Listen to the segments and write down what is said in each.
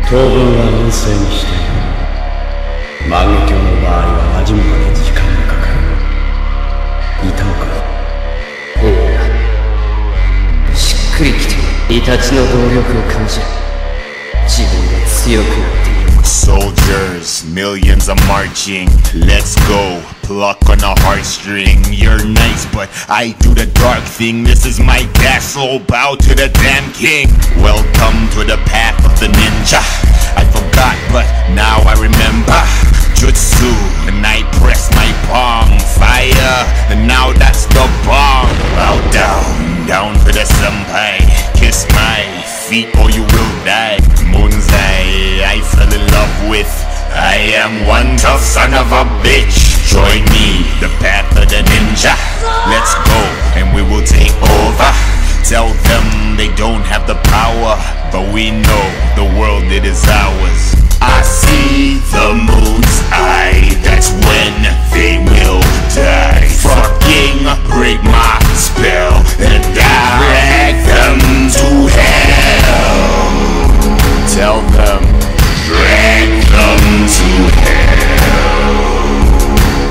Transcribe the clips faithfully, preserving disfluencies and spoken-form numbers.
当分は音声にして万華鏡の場合は馴染むまで時間がかかる。いたのか。 いや、しっくりきてイタチの動力を感じる。自分が強くなっている。 Soldiers, millions are marching. Let's go, pluck on a heartstring. You're nice, but I do the dark thing. This is my castle, bow to the damn king. Welcome to the path of the ninja. I forgot, but now I remember. Jutsu, and I press my palm. Fire, and now that's the bomb. Bow down, down to the senpai. Kiss my feet or you will die. Moonzai, I fell in love with. I am one tough son of a bitch. Join me, the path of the ninja. Let's go, and we will take over. Tell them they don't have the power, but we know the world it is ours. I see the moon's eye, that's when they will die. Fucking break my spell and drag them to hell. Tell them, drag them to hell.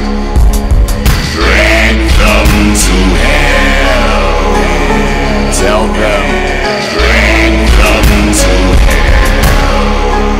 Drag them to hell. Tell them, drag them to hell.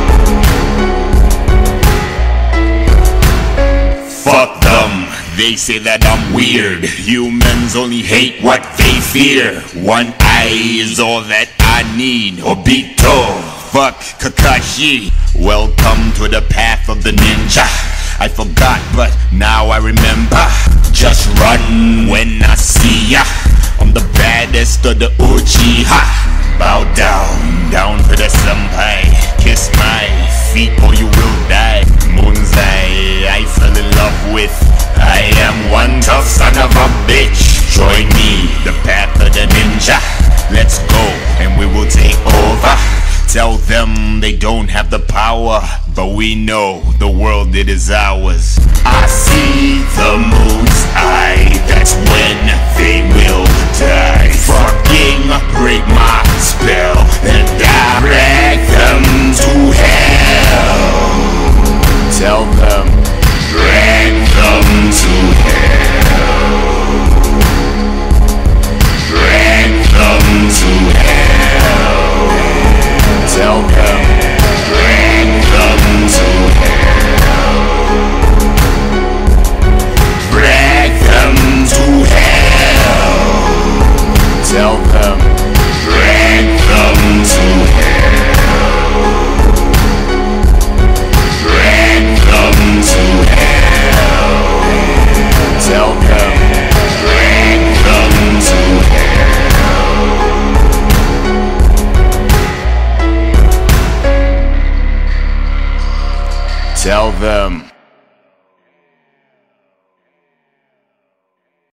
Fuck them, they say that I'm weird. Humans only hate what they fear. One eye is all that I need. Obito, fuck Kakashi. Welcome to the path of the ninja. I forgot, but now I remember. Just run when I see ya. I'm the baddest of the Uchiha. Bow down, down to the senpai. Kiss my feet or you will die. Moonzai, I fell in love with. I am one tough son of a bitch. Join me, the path of the ninja. Let's go, and we will take over. Tell them they don't have the power, but we know the world it is ours. I see the moon's eye, that's when they will die. Fucking break my spell and drag them to hell. Tell them, drag them to hell. Drag them to hell. Tell them, drag them to hell. Drag them to hell. Tell them, drag them to hell. Drag them to hell. Tell them, drag them to hell. Tell them